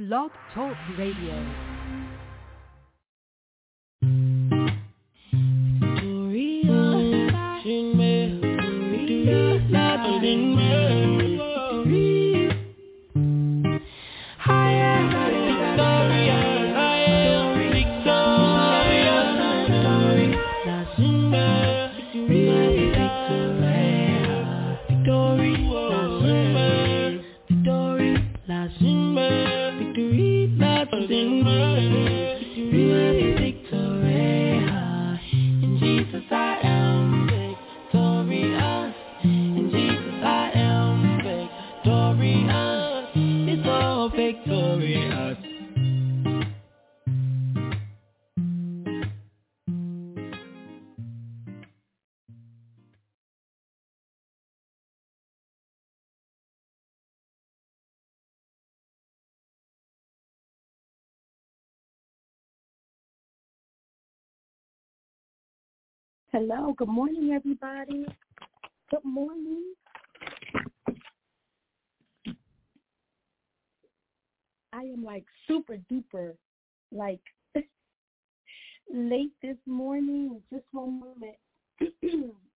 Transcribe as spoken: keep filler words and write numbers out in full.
Blog Talk Radio. Hello, good morning, everybody. Good morning. I am like super duper, like late this morning. Just one moment.